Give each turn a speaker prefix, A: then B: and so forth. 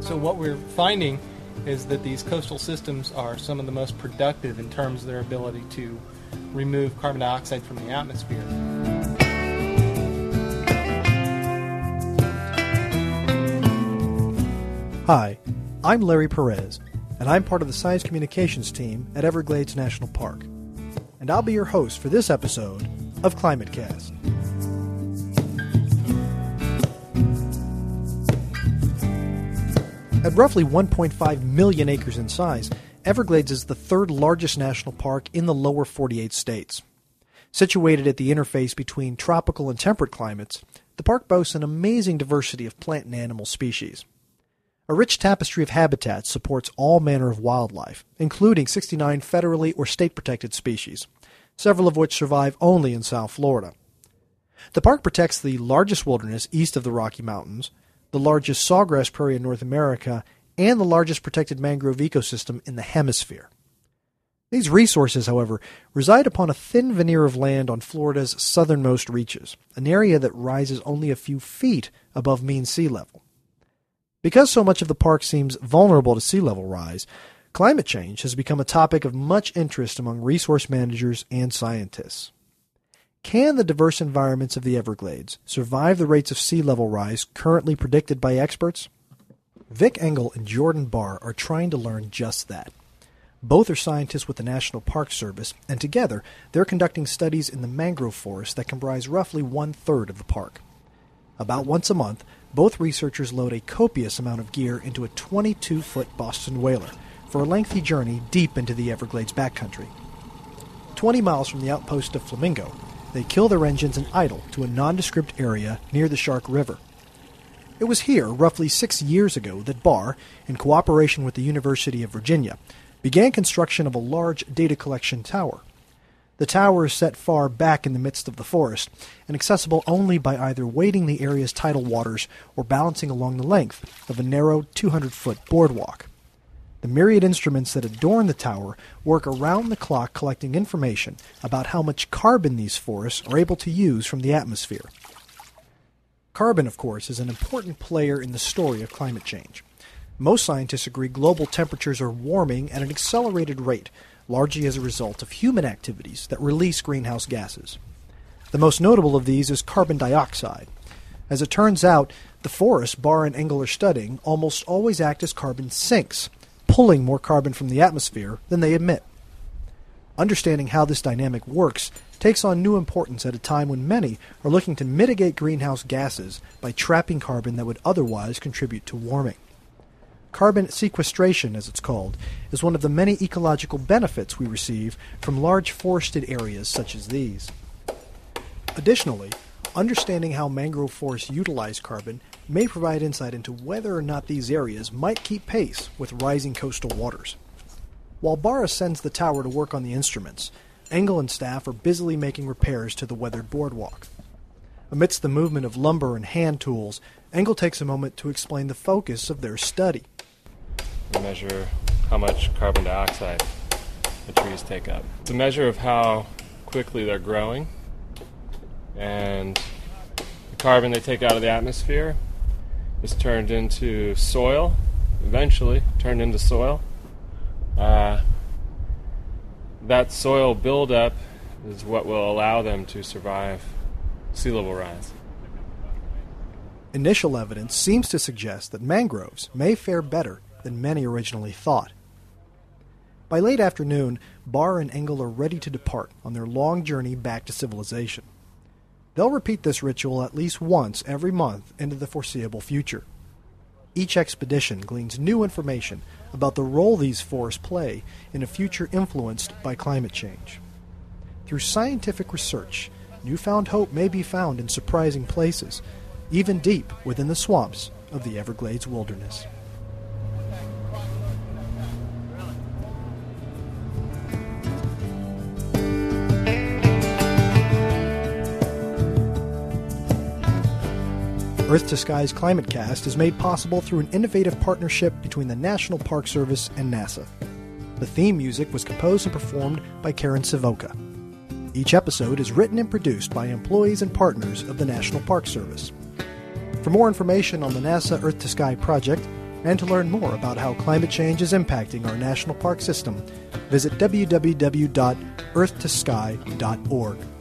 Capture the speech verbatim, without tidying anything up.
A: So what we're finding is that these coastal systems are some of the most productive in terms of their ability to remove carbon dioxide from the atmosphere.
B: Hi, I'm Larry Perez, and I'm part of the Science Communications team at Everglades National Park. And I'll be your host for this episode of ClimateCast. At roughly one point five million acres in size, Everglades is the third largest national park in the lower forty-eight states. Situated at the interface between tropical and temperate climates, the park boasts an amazing diversity of plant and animal species. A rich tapestry of habitats supports all manner of wildlife, including sixty-nine federally or state-protected species, several of which survive only in South Florida. The park protects the largest wilderness east of the Rocky Mountains, the largest sawgrass prairie in North America, and the largest protected mangrove ecosystem in the hemisphere. These resources, however, reside upon a thin veneer of land on Florida's southernmost reaches, an area that rises only a few feet above mean sea level. Because so much of the park seems vulnerable to sea level rise, climate change has become a topic of much interest among resource managers and scientists. Can the diverse environments of the Everglades survive the rates of sea level rise currently predicted by experts? Vic Engel and Jordan Barr are trying to learn just that. Both are scientists with the National Park Service, and together they're conducting studies in the mangrove forests that comprise roughly one-third of the park. About once a month, both researchers load a copious amount of gear into a twenty-two foot Boston whaler for a lengthy journey deep into the Everglades backcountry. Twenty miles from the outpost of Flamingo, they kill their engines and idle to a nondescript area near the Shark River. It was here, roughly six years ago, that Barr, in cooperation with the University of Virginia, began construction of a large data collection tower. The tower is set far back in the midst of the forest, and accessible only by either wading the area's tidal waters or balancing along the length of a narrow two hundred foot boardwalk. The myriad instruments that adorn the tower work around the clock collecting information about how much carbon these forests are able to use from the atmosphere. Carbon, of course, is an important player in the story of climate change. Most scientists agree global temperatures are warming at an accelerated rate, largely as a result of human activities that release greenhouse gases. The most notable of these is carbon dioxide. As it turns out, the forests Barr and Engel are studying almost always act as carbon sinks, pulling more carbon from the atmosphere than they emit. Understanding how this dynamic works takes on new importance at a time when many are looking to mitigate greenhouse gases by trapping carbon that would otherwise contribute to warming. Carbon sequestration, as it's called, is one of the many ecological benefits we receive from large forested areas such as these. Additionally, understanding how mangrove forests utilize carbon may provide insight into whether or not these areas might keep pace with rising coastal waters. While Barr ascends the tower to work on the instruments, Engel and staff are busily making repairs to the weathered boardwalk. Amidst the movement of lumber and hand tools, Engel takes a moment to explain the focus of their study.
C: We measure how much carbon dioxide the trees take up. It's a measure of how quickly they're growing, and the carbon they take out of the atmosphere is turned into soil, eventually turned into soil. Uh, that soil buildup is what will allow them to survive sea level rise.
B: Initial evidence seems to suggest that mangroves may fare better than many originally thought. By late afternoon, Barr and Engel are ready to depart on their long journey back to civilization. They'll repeat this ritual at least once every month into the foreseeable future. Each expedition gleans new information about the role these forests play in a future influenced by climate change. Through scientific research, newfound hope may be found in surprising places, even deep within the swamps of the Everglades wilderness. Earth to Sky's ClimateCast is made possible through an innovative partnership between the National Park Service and NASA. The theme music was composed and performed by Karen Savoca. Each episode is written and produced by employees and partners of the National Park Service. For more information on the NASA Earth to Sky project, And to learn more about how climate change is impacting our national park system, visit w w w dot earth to sky dot org.